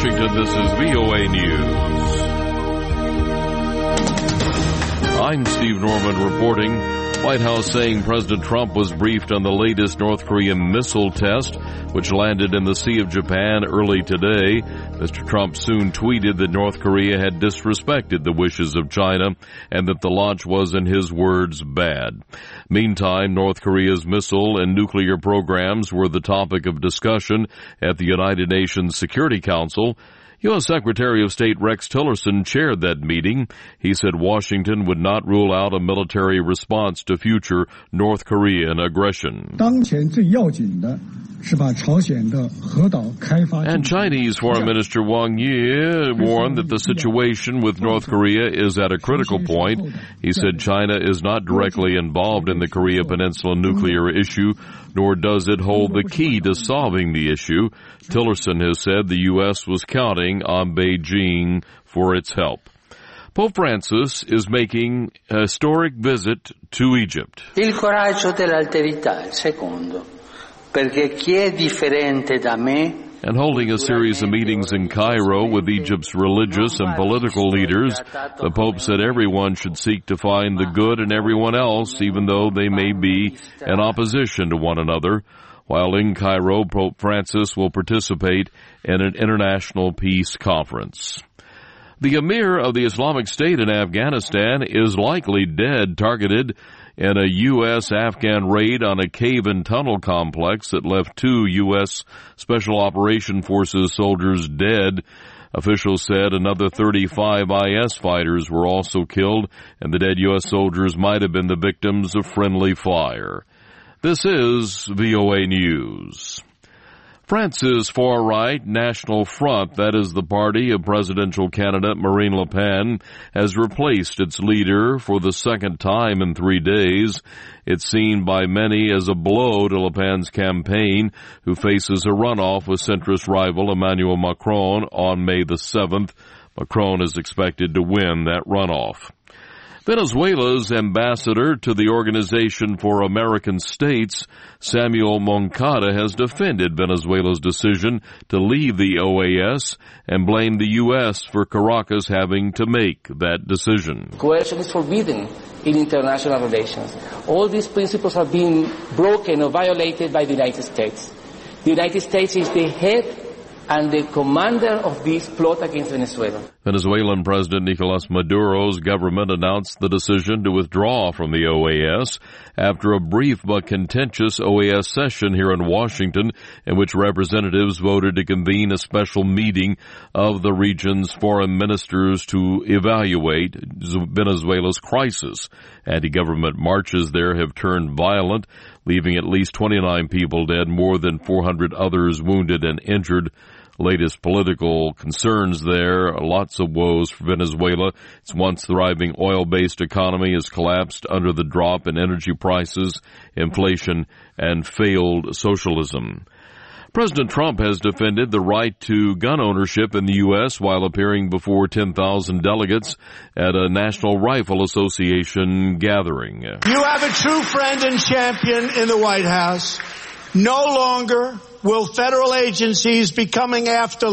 Washington, this is VOA News. I'm Steve Norman reporting. White House saying President Trump was briefed on the latest North Korean missile test, which landed in the Sea of Japan early today. Mr. Trump soon tweeted that North Korea had disrespected the wishes of China and that the launch was, in his words, bad. Meantime, North Korea's missile and nuclear programs were the topic of discussion at the United Nations Security Council. U.S. Secretary of State Rex Tillerson chaired that meeting. He said Washington would not rule out a military response to future North Korean aggression. And Chinese Foreign Minister Wang Yi warned that the situation with North Korea is at a critical point. He said China is not directly involved in the Korea Peninsula nuclear issue, nor does it hold the key to solving the issue. Tillerson has said the U.S. was counting on Beijing for its help. Pope Francis is making a historic visit to Egypt. Il coraggio dell'alterità, il secondo, perché chi è differente da me. And holding a series of meetings in Cairo with Egypt's religious and political leaders, the Pope said everyone should seek to find the good in everyone else, even though they may be in opposition to one another. While in Cairo, Pope Francis will participate in an international peace conference. The emir of the Islamic State in Afghanistan is likely dead, targeted in a U.S.-Afghan raid on a cave and tunnel complex that left 2 U.S. Special Operation Forces soldiers dead. Officials said another 35 IS fighters were also killed, and the dead U.S. soldiers might have been the victims of friendly fire. This is VOA News. France's far-right National Front, that is the party of presidential candidate Marine Le Pen, has replaced its leader for the second time in 3 days. It's seen by many as a blow to Le Pen's campaign, who faces a runoff with centrist rival Emmanuel Macron on May the 7th. Macron is expected to win that runoff. Venezuela's ambassador to the Organization for American States, Samuel Moncada, has defended Venezuela's decision to leave the OAS and blamed the U.S. for Caracas having to make that decision. Coercion is forbidden in international relations. All these principles are being broken or violated by the United States. The United States is the head and the commander of this plot against Venezuela. Venezuelan President Nicolas Maduro's government announced the decision to withdraw from the OAS after a brief but contentious OAS session here in Washington, in which representatives voted to convene a special meeting of the region's foreign ministers to evaluate Venezuela's crisis. Anti-government marches there have turned violent, leaving at least 29 people dead, more than 400 others wounded and injured. Latest political concerns there, lots of woes for Venezuela. Its once thriving oil-based economy has collapsed under the drop in energy prices, inflation, and failed socialism. President Trump has defended the right to gun ownership in the U.S. while appearing before 10,000 delegates at a National Rifle Association gathering. You have a true friend and champion in the White House. No longer will federal agencies be coming after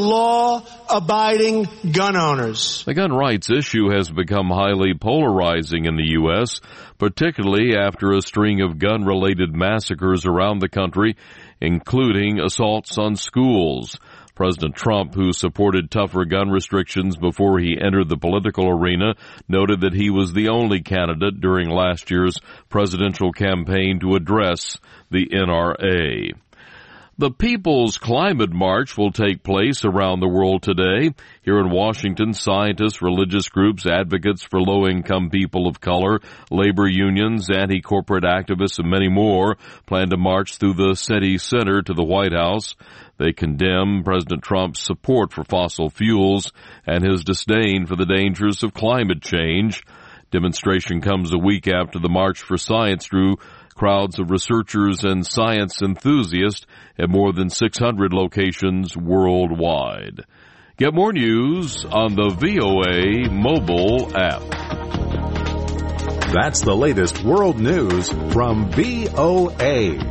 law-abiding gun owners. The gun rights issue has become highly polarizing in the U.S., particularly after a string of gun-related massacres around the country, including assaults on schools. President Trump, who supported tougher gun restrictions before he entered the political arena, noted that he was the only candidate during last year's presidential campaign to address the NRA. The People's Climate March will take place around the world today. Here in Washington, scientists, religious groups, advocates for low-income people of color, labor unions, anti-corporate activists, and many more plan to march through the city center to the White House. They condemn President Trump's support for fossil fuels and his disdain for the dangers of climate change. Demonstration comes a week after the March for Science drew crowds of researchers and science enthusiasts at more than 600 locations worldwide. Get more news on the VOA mobile app. That's the latest world news from VOA.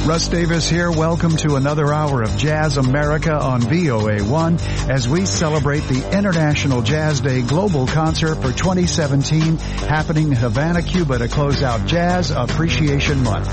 Russ Davis here. Welcome to another hour of Jazz America on VOA1 as we celebrate the International Jazz Day Global Concert for 2017 happening in Havana, Cuba to close out Jazz Appreciation Month.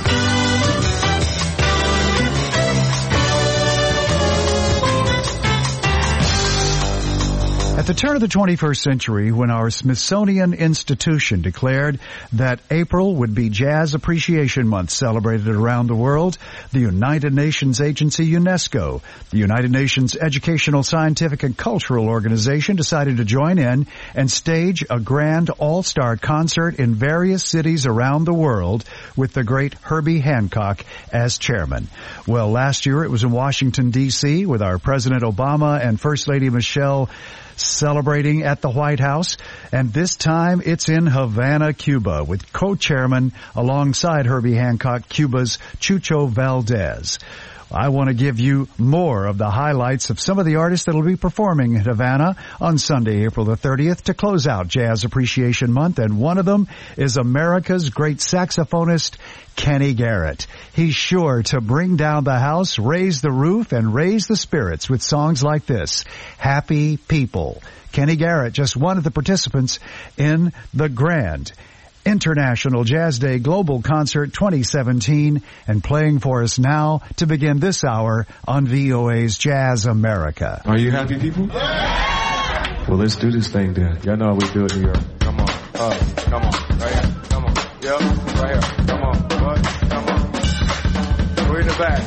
At the turn of the 21st century, when our Smithsonian Institution declared that April would be Jazz Appreciation Month celebrated around the world, the United Nations agency UNESCO, the United Nations Educational, Scientific, and Cultural Organization, decided to join in and stage a grand all-star concert in various cities around the world with the great Herbie Hancock as chairman. Well, last year it was in Washington, D.C. with our President Obama and First Lady Michelle celebrating at the White House, and this time it's in Havana, Cuba, with co-chairman alongside Herbie Hancock, Cuba's Chucho Valdez. I want to give you more of the highlights of some of the artists that will be performing in Havana on Sunday, April the 30th, to close out Jazz Appreciation Month, and one of them is America's great saxophonist, Kenny Garrett. He's sure to bring down the house, raise the roof, and raise the spirits with songs like this, Happy People. Kenny Garrett, just one of the participants in the grand International Jazz Day Global Concert 2017, and playing for us now to begin this hour on VOA's Jazz America. Are you happy, people? Yeah! Well, let's do this thing then. Y'all know how we do it in Europe. Come on. Come on. Right here. Come on. Yep. Right here. Come on. What? Come on. We're in the back.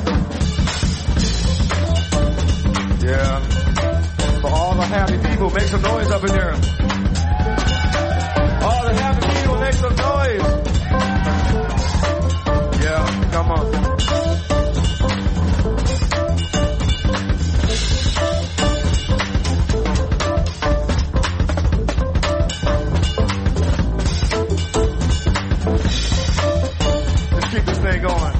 Yeah. For all the happy people, make some noise up in there. All the happy people, make some noise. Yeah, come on. Let's keep this thing going.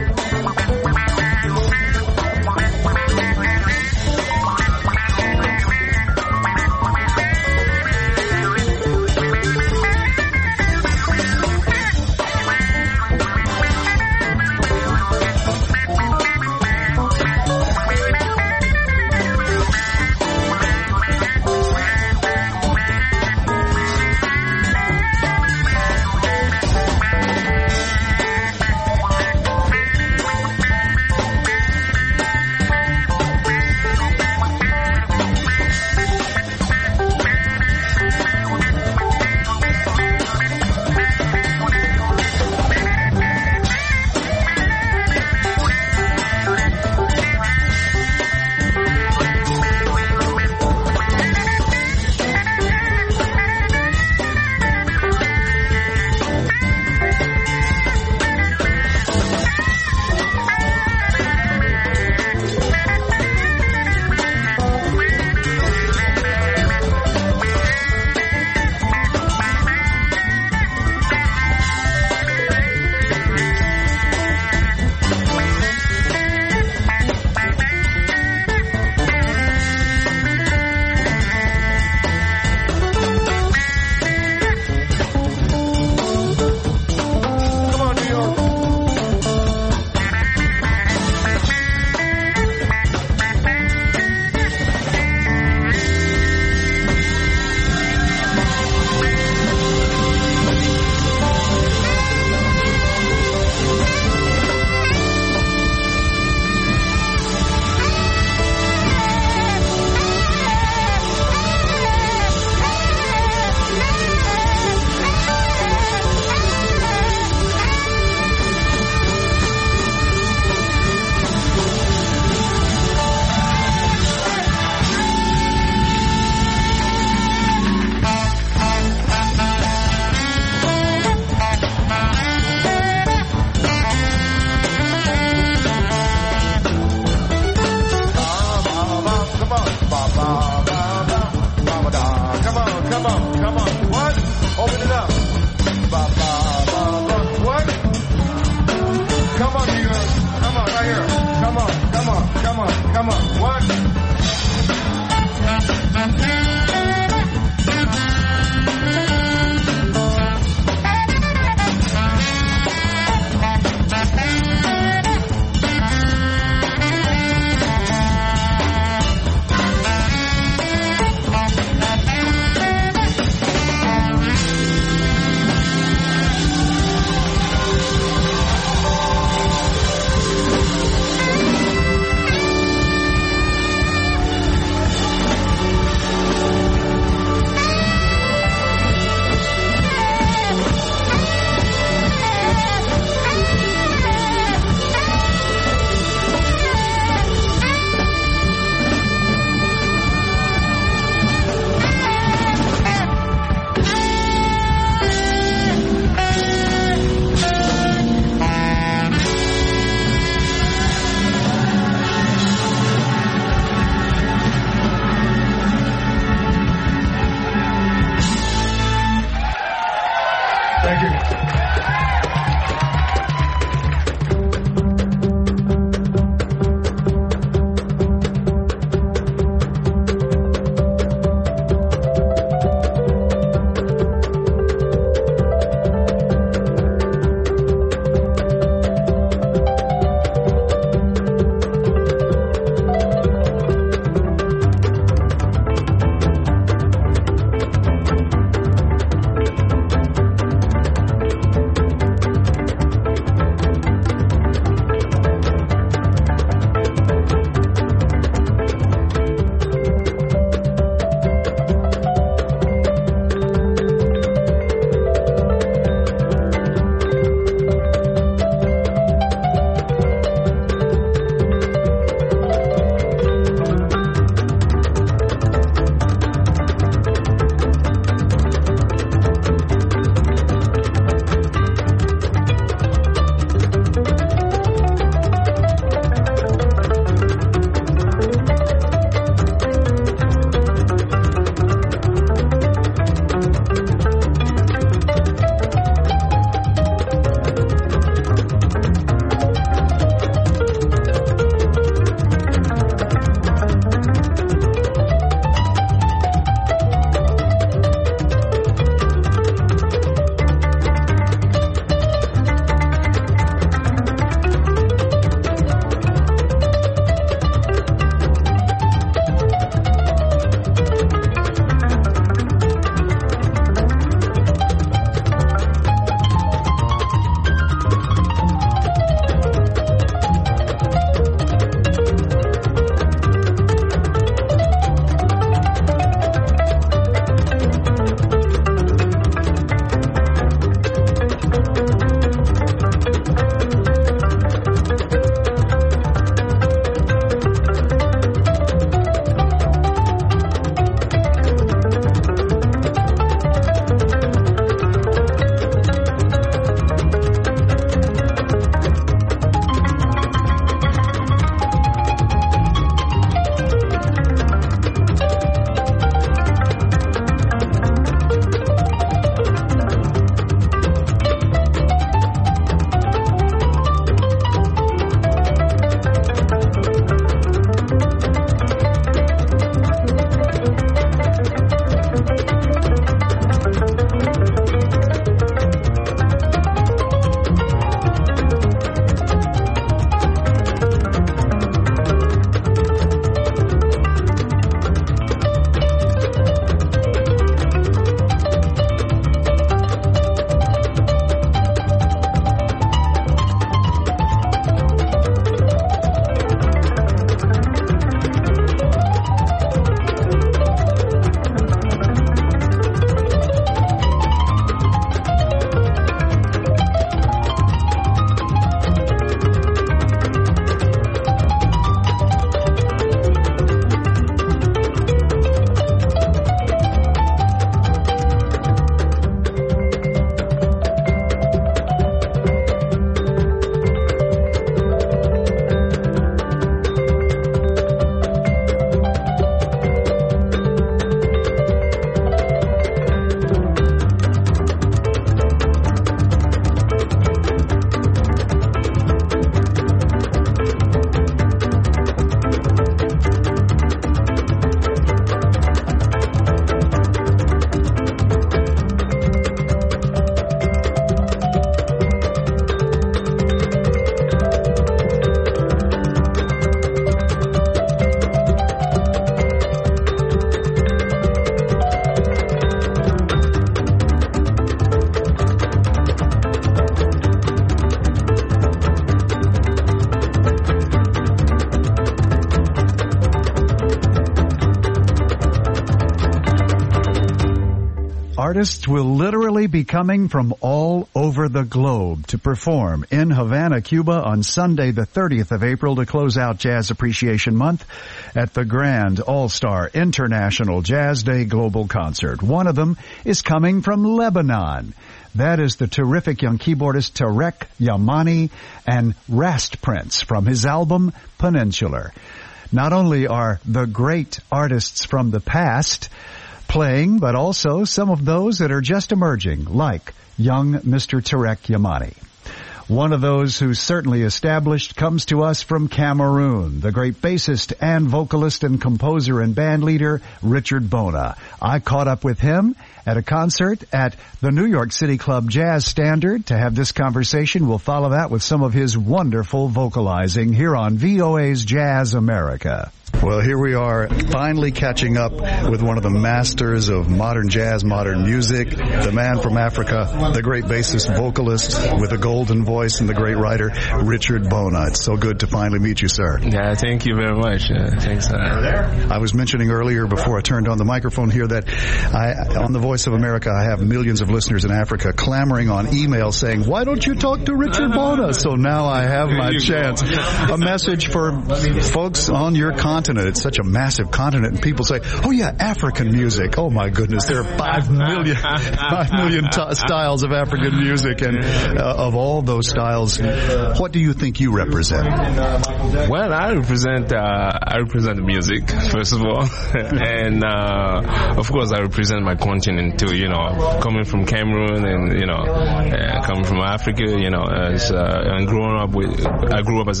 artists will literally be coming from all over the globe to perform in Havana, Cuba on Sunday the 30th of April to close out Jazz Appreciation Month at the Grand All-Star International Jazz Day Global Concert. One of them is coming from Lebanon. That is the terrific young keyboardist Tarek Yamani and Rast Prince from his album Peninsular. Not only are the great artists from the past playing, but also some of those that are just emerging, like young Mr. Tarek Yamani. One of those who's certainly established comes to us from Cameroon, the great bassist and vocalist and composer and band leader, Richard Bona. I caught up with him at a concert at the New York City Club Jazz Standard. To have this conversation, we'll follow that with some of his wonderful vocalizing here on VOA's Jazz America. Well, here we are, finally catching up with one of the masters of modern jazz, modern music, the man from Africa, the great bassist, vocalist with a golden voice, and the great writer, Richard Bona. It's so good to finally meet you, sir. Yeah, thank you very much. Thanks. I was mentioning earlier before I turned on the microphone here that on the Voice of America, I have millions of listeners in Africa clamoring on email saying, why don't you talk to Richard Bona? So now I have my chance. A message for folks on your continent. It's such a massive continent, and people say, oh yeah, African music. Oh my goodness, there are 5 million styles of African music, and of all those styles, what do you think you represent? Well, I represent the music, first of all, and of course I represent my continent too, coming from Cameroon and, coming from Africa, and growing up I grew up as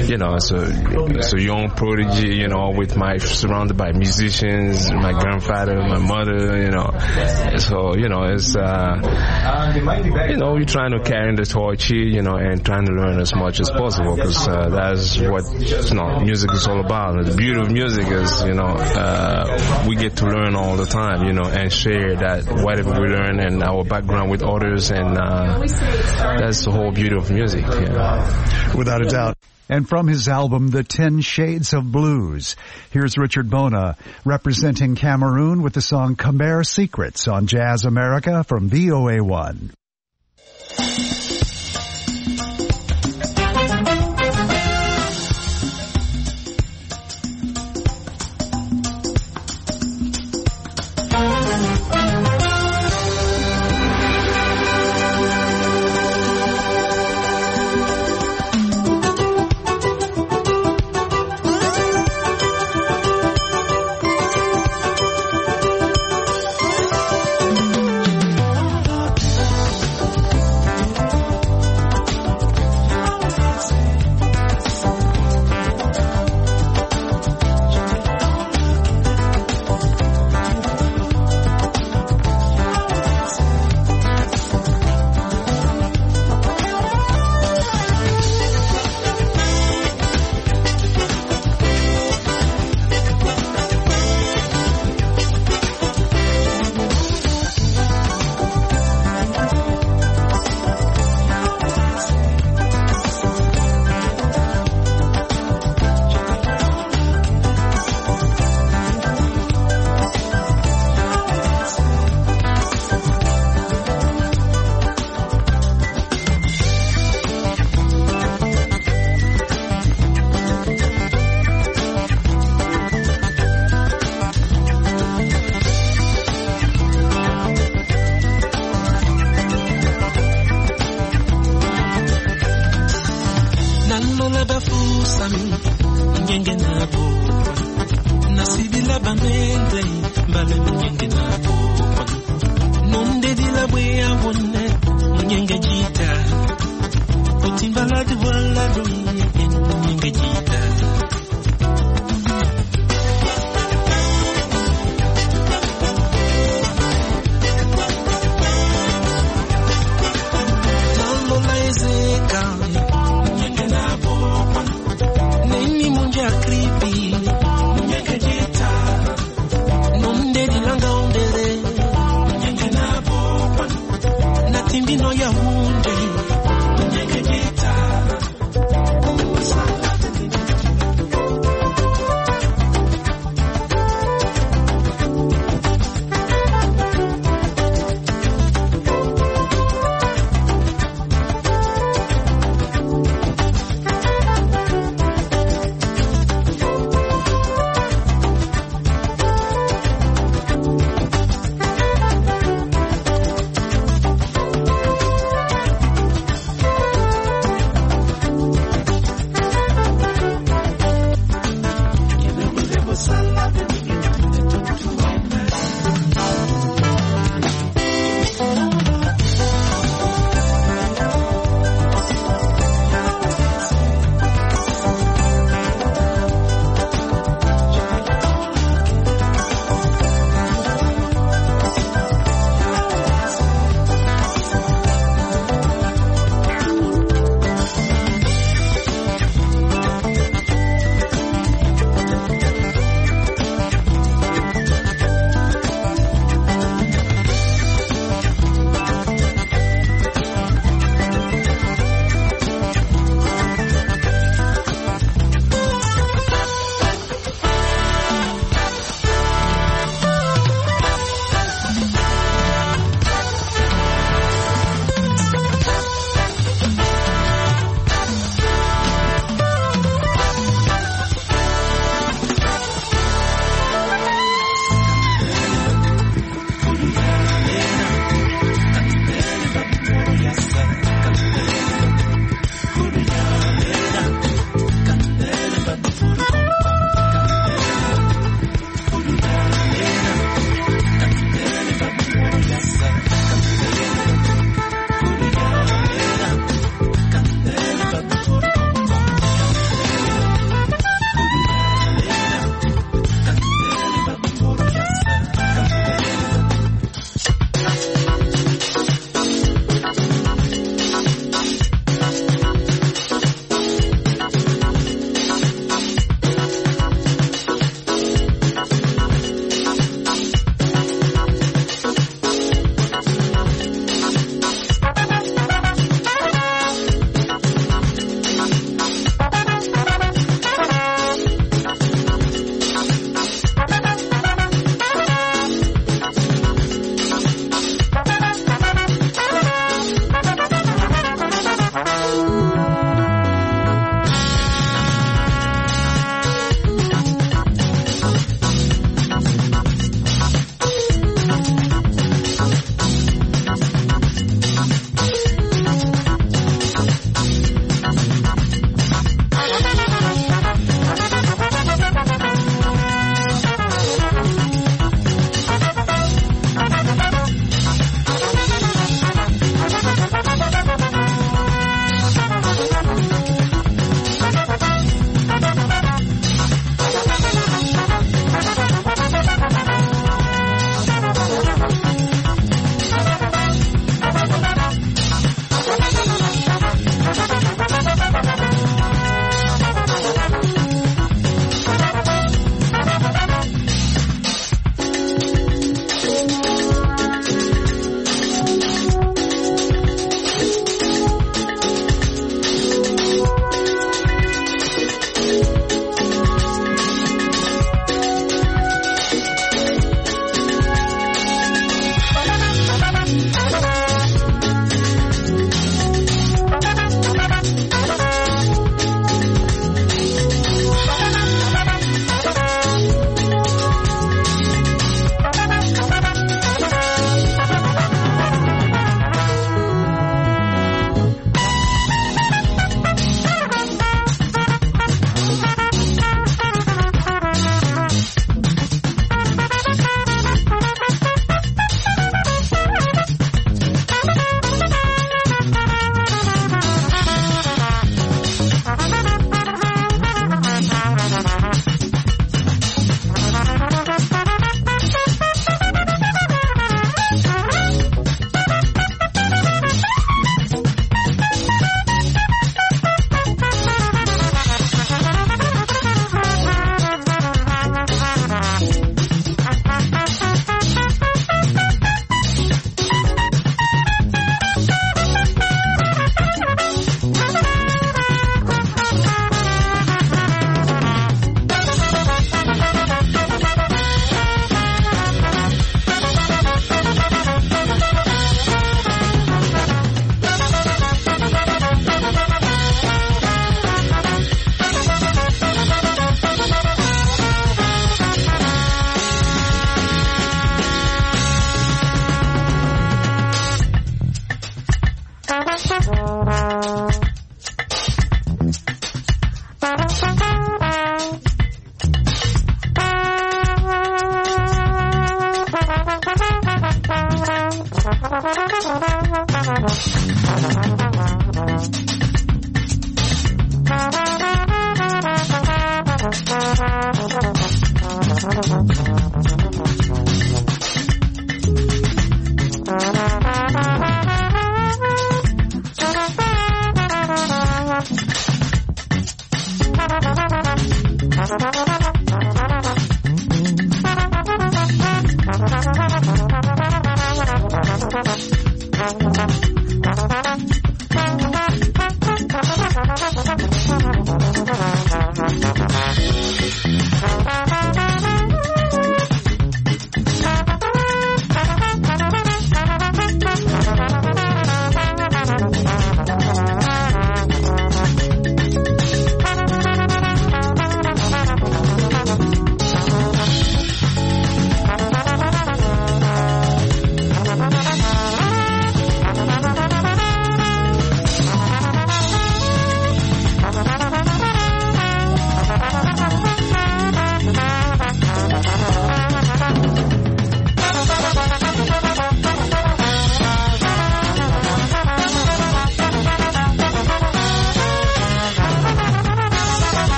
a young prodigy, with surrounded by musicians, my grandfather, my mother, so, it's, we're trying to carry the torch here, and trying to learn as much as possible, because that's what, music is all about. The beauty of music is, we get to learn all the time, and share that whatever we learn and our background with others, and that's the whole beauty of music. Without a doubt. And from his album, The 10 Shades of Blues, here's Richard Bona representing Cameroon with the song Khmer Secrets on Jazz America from VOA1.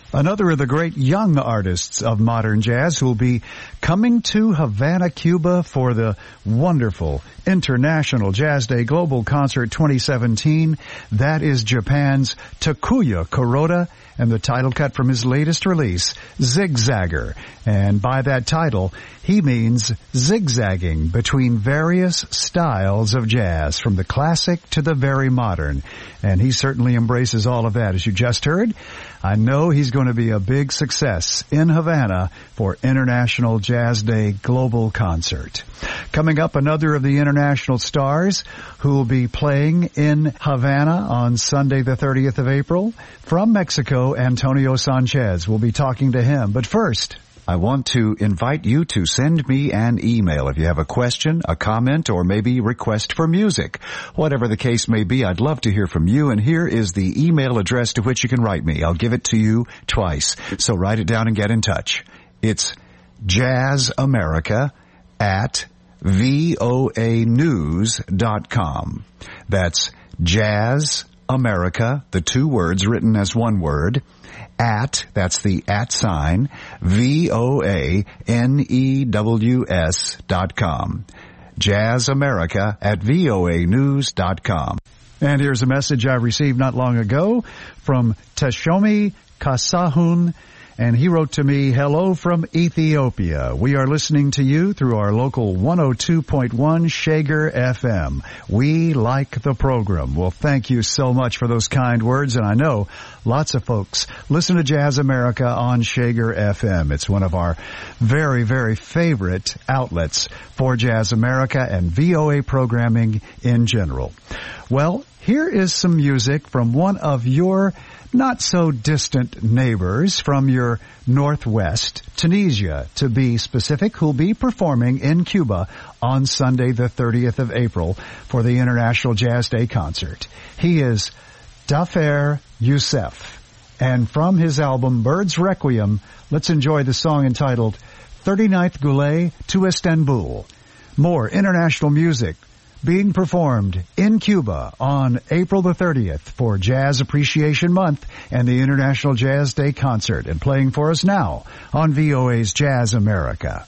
Another of the great young artists of modern jazz who will be coming to Havana, Cuba for the wonderful International Jazz Day Global Concert 2017. That is Japan's Takuya Kuroda, and the title cut from his latest release, Zigzagger. And by that title, he means zigzagging between various styles of jazz, from the classic to the very modern. And he certainly embraces all of that, as you just heard. I know he's going to be a big success in Havana for International Jazz Day Global Concert. Coming up, another of the international stars who will be playing in Havana on Sunday the 30th of April. From Mexico, Antonio Sanchez. We'll be talking to him. But first, I want to invite you to send me an email if you have a question, a comment, or maybe request for music. Whatever the case may be, I'd love to hear from you, and here is the email address to which you can write me. I'll give it to you twice, so write it down and get in touch. It's jazzamerica@voanews.com. That's jazzamerica, the two words written as one word, at, that's the at sign, VOANEWS.com. jazzamerica@voanews.com. And here's a message I received not long ago from Teshomi Kasahun, and he wrote to me, "Hello from Ethiopia. We are listening to you through our local 102.1 Shager FM. We like the program." Well, thank you so much for those kind words, and I know lots of folks listen to Jazz America on Shager FM. It's one of our very, very favorite outlets for Jazz America and VOA programming in general. Well, here is some music from one of your not-so-distant neighbors from your northwest, Tunisia, to be specific, who'll be performing in Cuba on Sunday the 30th of April for the International Jazz Day Concert. He is Dafer Youssef, and from his album Birds Requiem, let's enjoy the song entitled 39th Goulet to Istanbul. More international music being performed in Cuba on April the 30th for Jazz Appreciation Month and the International Jazz Day Concert, and playing for us now on VOA's Jazz America.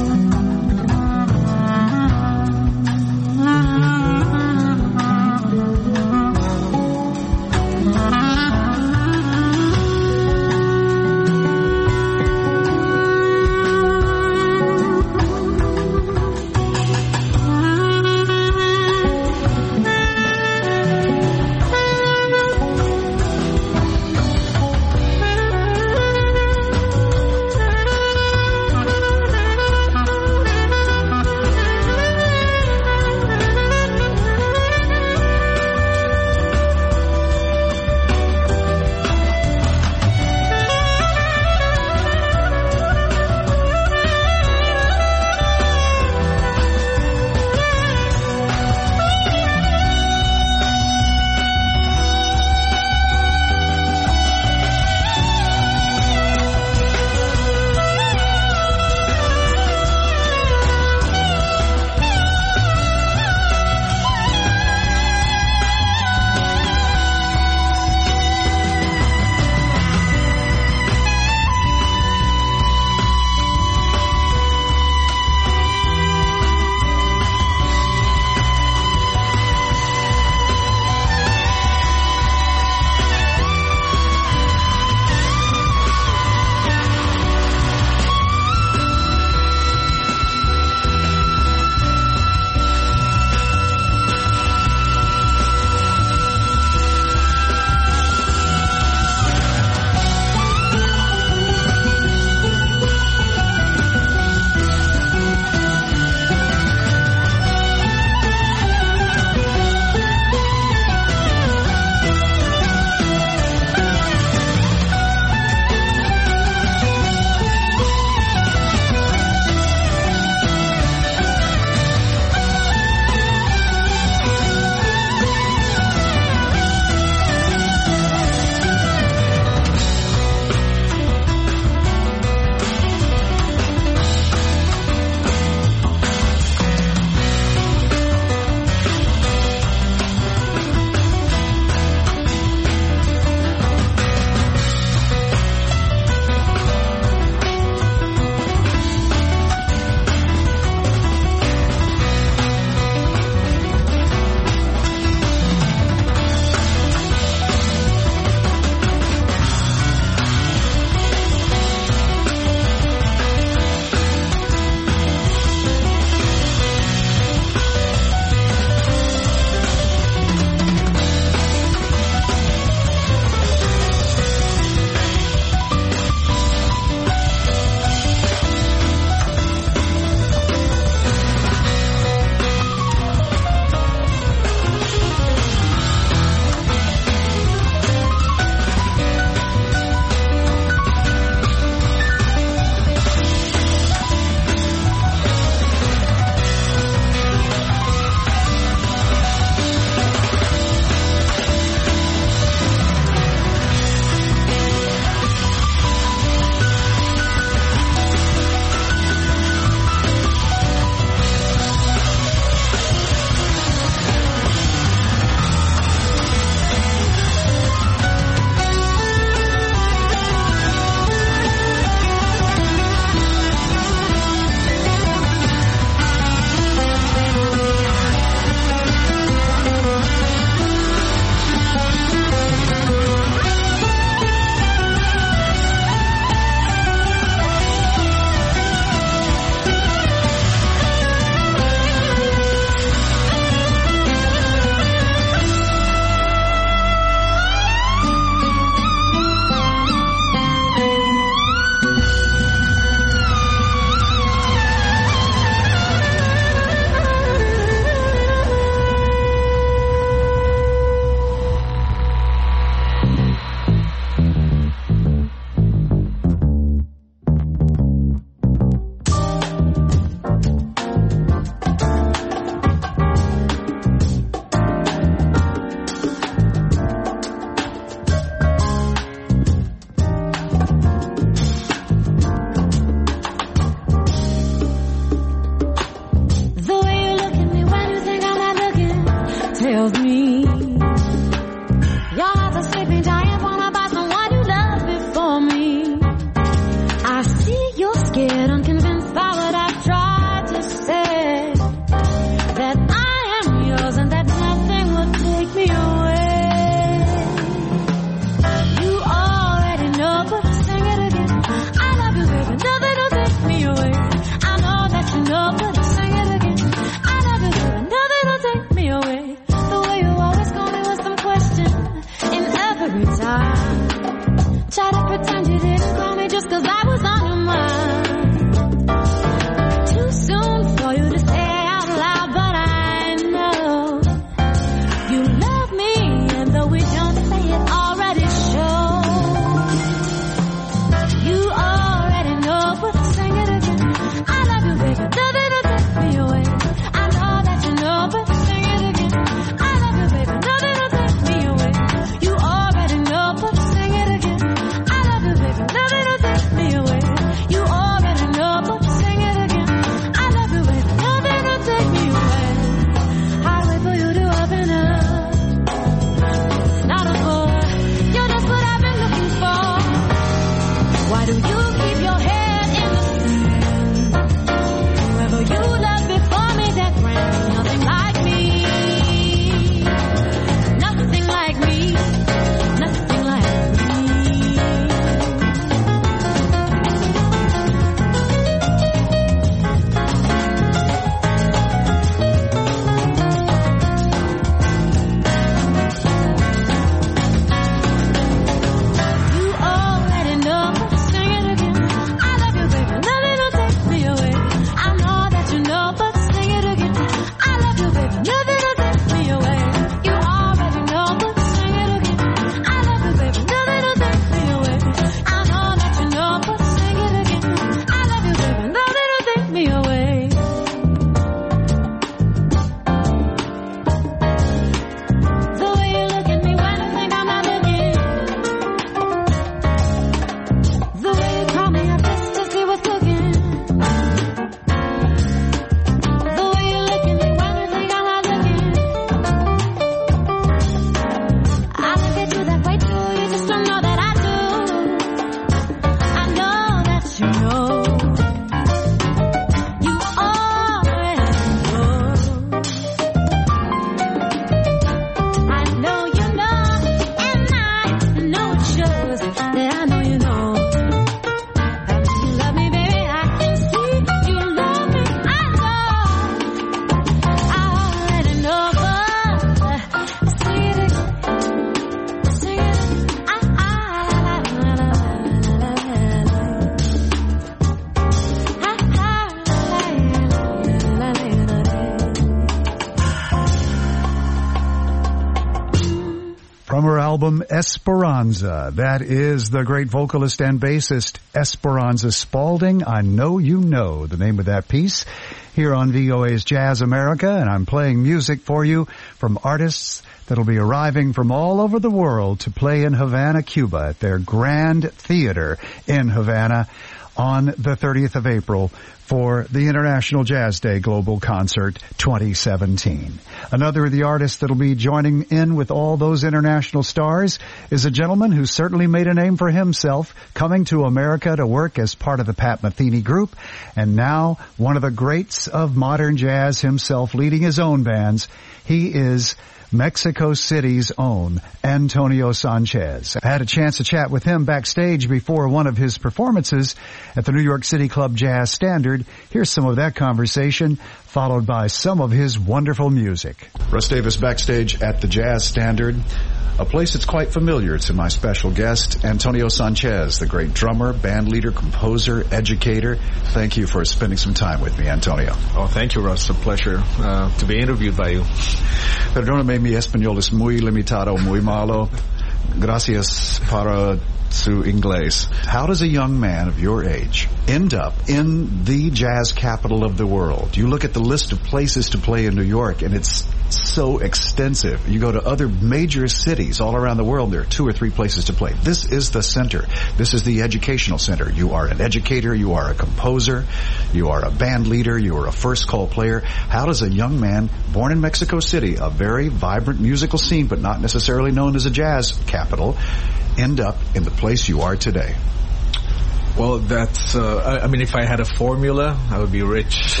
From her album Esperanza, that is the great vocalist and bassist Esperanza Spalding. I Know You Know, the name of that piece, here on VOA's Jazz America, and I'm playing music for you from artists that'll be arriving from all over the world to play in Havana, Cuba, at their Grand Theater in Havana on the 30th of April for the International Jazz Day Global Concert 2017. Another of the artists that'll be joining in with all those international stars is a gentleman who certainly made a name for himself, coming to America to work as part of the Pat Metheny Group, and now one of the greats of modern jazz himself, leading his own bands. He is Mexico City's own Antonio Sanchez. I had a chance to chat with him backstage before one of his performances at the New York City Club Jazz Standard. Here's some of that conversation, followed by some of his wonderful music. Russ Davis backstage at the Jazz Standard, a place that's quite familiar to my special guest, Antonio Sanchez, the great drummer, band leader, composer, educator. Thank you for spending some time with me, Antonio. Oh, thank you, Russ. A pleasure to be interviewed by you. Perdóname, mi español es muy limitado, muy malo. Gracias para su inglés. How does a young man of your age end up in the jazz capital of the world? You look at the list of places to play in New York, and it's so extensive. You go to other major cities all around the world, there are 2 or 3 places to play. This is the center. This is the educational center. You are an educator. You are a composer. You are a band leader. You are a first call player. How does a young man born in Mexico City, a very vibrant musical scene, but not necessarily known as a jazz capital, end up in the place you are today? Well, that's, I mean, if I had a formula, I would be rich.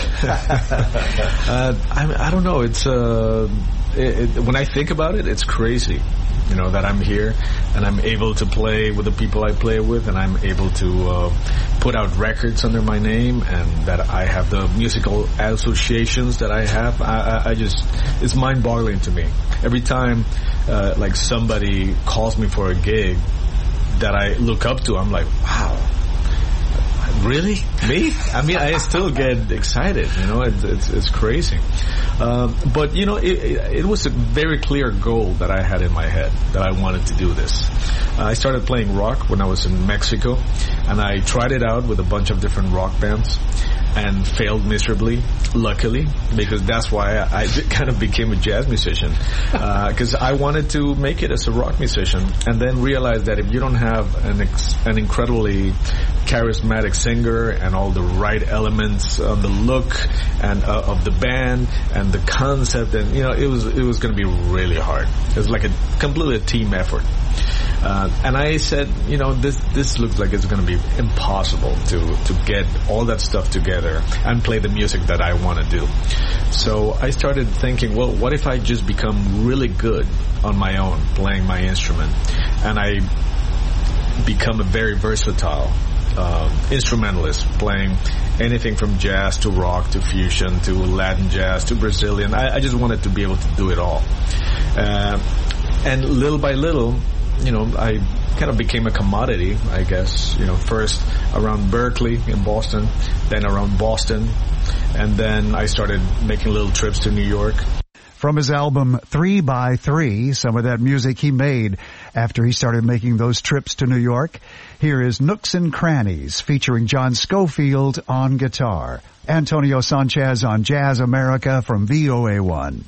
I don't know. It's, when I think about it, it's crazy, you know, that I'm here and I'm able to play with the people I play with, and I'm able to put out records under my name, and that I have the musical associations that I have. I just, it's mind-boggling to me. Every time, like somebody calls me for a gig that I look up to, I'm like, wow. Really? Me? I mean, I still get excited, you know, it's crazy. But, you know, it was a very clear goal that I had in my head, that I wanted to do this. I started playing rock when I was in Mexico, and I tried it out with a bunch of different rock bands and failed miserably, luckily, because that's why I kind of became a jazz musician, because I wanted to make it as a rock musician, and then realized that if you don't have an incredibly charismatic singer and all the right elements on the look and of the band and the concept, and you know, it was going to be really hard. It was like a completely team effort. And I said, you know, this looks like it's going to be impossible to get all that stuff together and play the music that I want to do. So I started thinking, well, what if I just become really good on my own, playing my instrument, and I become a very versatile instrumentalist, playing anything from jazz to rock to fusion to Latin jazz to Brazilian. I just wanted to be able to do it all. And little by little, you know, I kind of became a commodity, I guess, you know, first around Berkeley in Boston, then around Boston, and then I started making little trips to New York. From his album 3x3, some of that music he made after he started making those trips to New York. Here is Nooks and Crannies, featuring John Scofield on guitar. Antonio Sanchez on Jazz America from VOA1.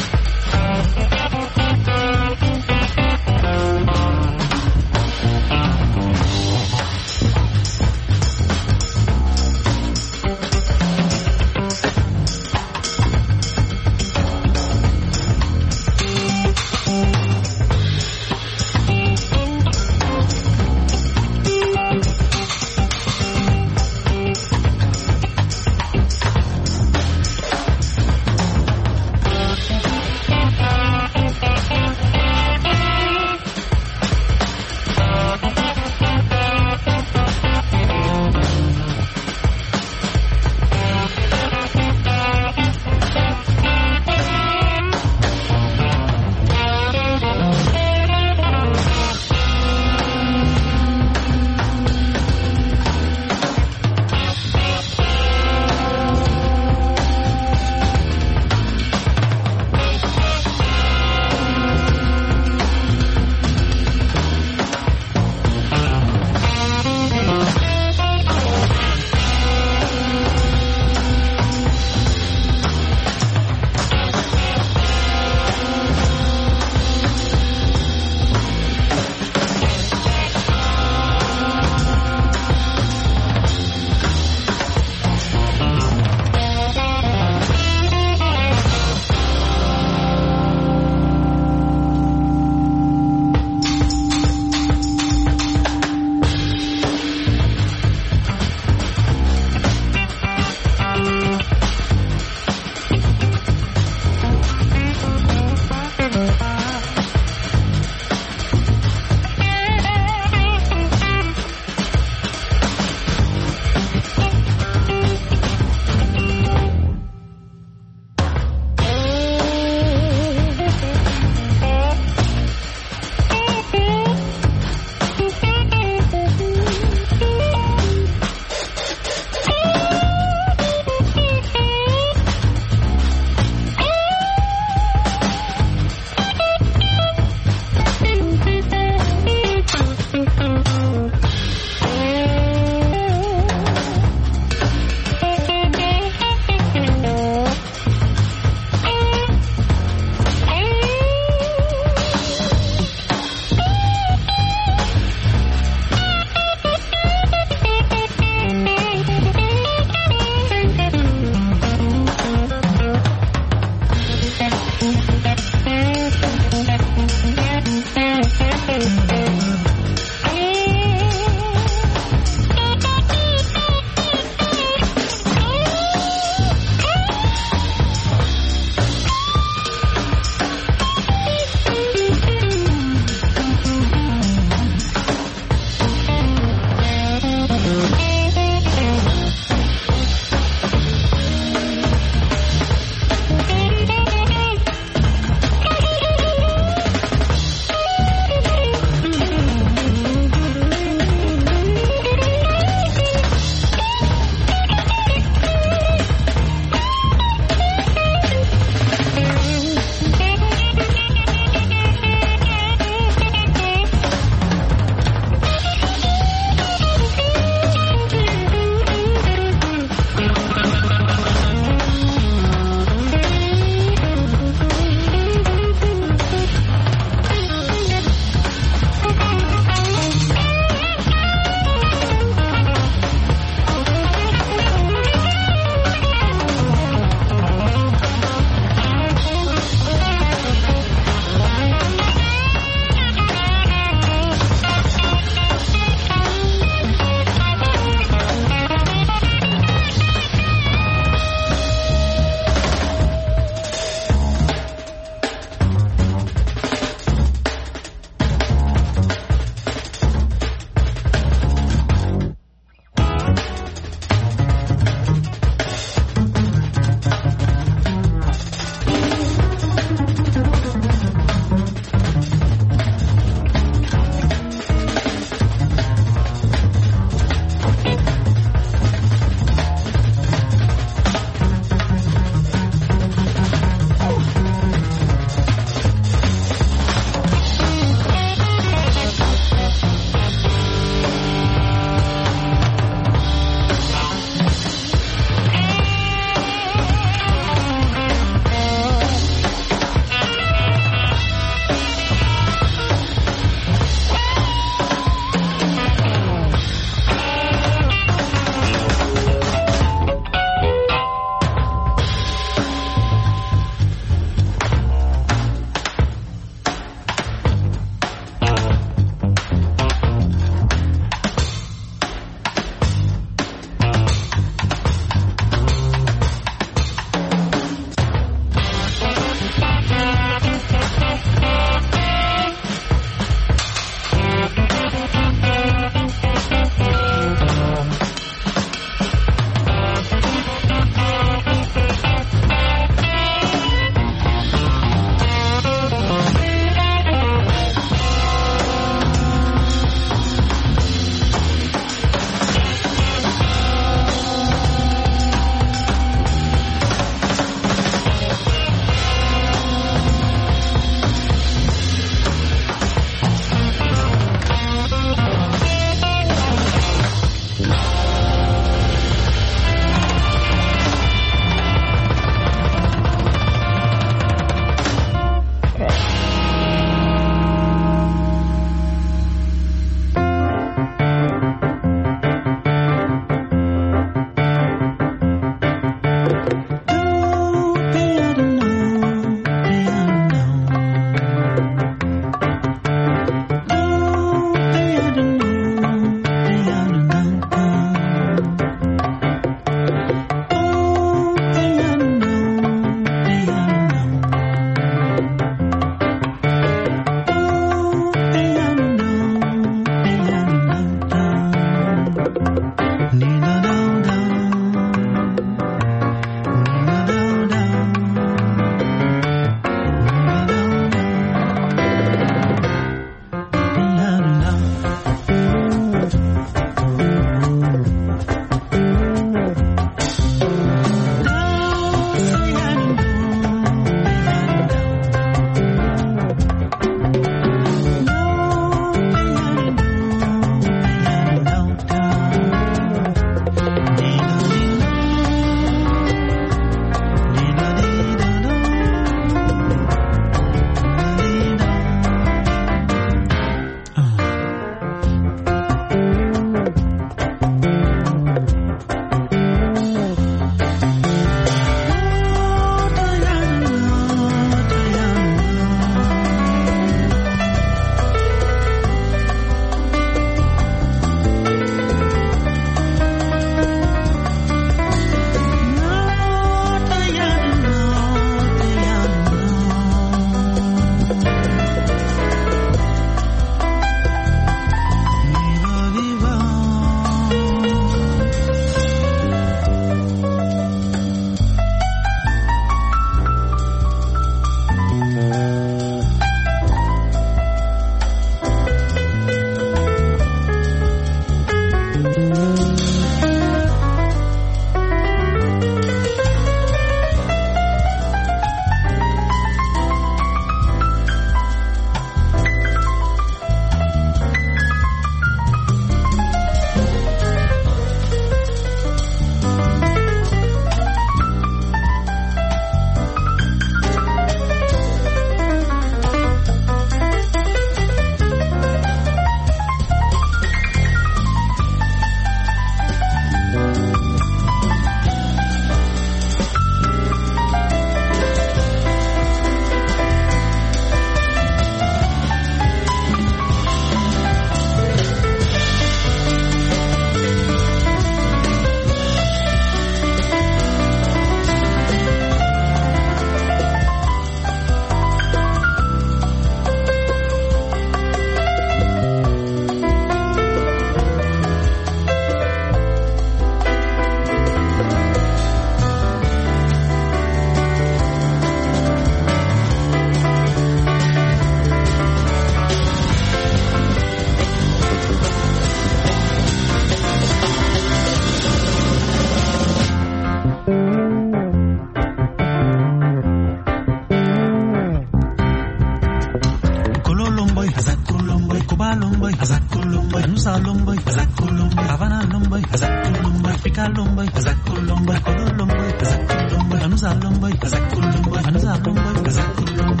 Lumba, Azakulumba, Nusa Lumba, Azakulumba, Havana Lumba, Azakulumba, Africa Lumba, Azakulumba, Kolumba, Azakulumba, Nusa Lumba, Azakulumba, Nusa Lumba, Azakulumba.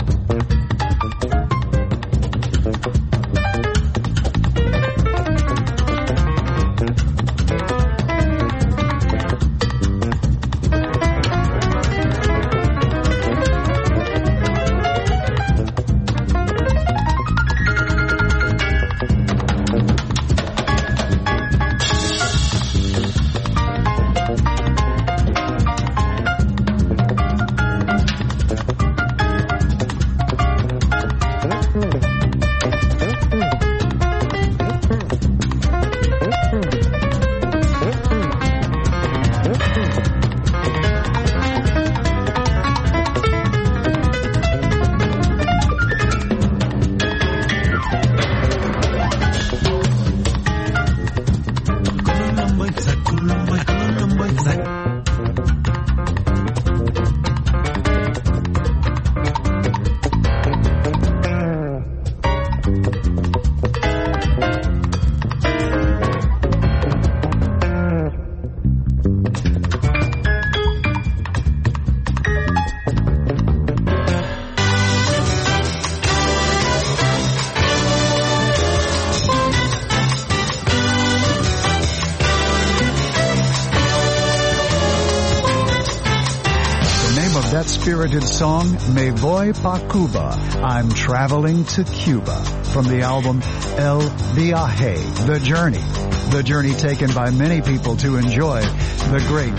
That spirited song, Me Voy Pa Cuba, I'm Traveling to Cuba, from the album El Viaje, The Journey. The journey taken by many people to enjoy the great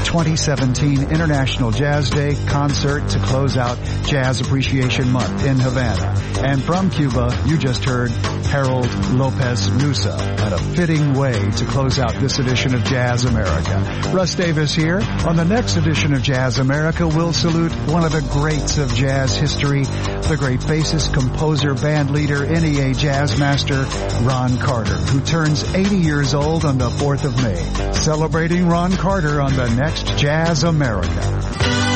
2017 International Jazz Day concert to close out Jazz Appreciation Month in Havana. And from Cuba, you just heard Harold Lopez Nusa, at a fitting way to close out this edition of Jazz America. Russ Davis here. On the next edition of Jazz America, we'll salute one of the greats of jazz history, the great bassist, composer, band leader, NEA jazz master, Ron Carter, who turns 80 years old on the 4th of May. Celebrating Ron Carter on the next Jazz America.